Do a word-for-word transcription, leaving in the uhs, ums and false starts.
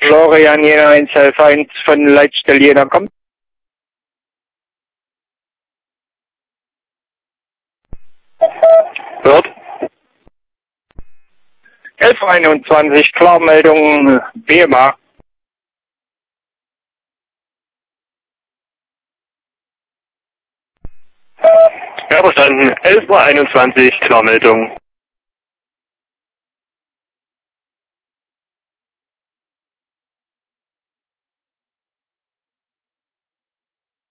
Florian Jena eins elf eins von Leitstelle Jena kommt. Hört. elf einundzwanzig, Klarmeldung B M A. Ja, verstanden. elf Uhr einundzwanzig, Klarmeldung.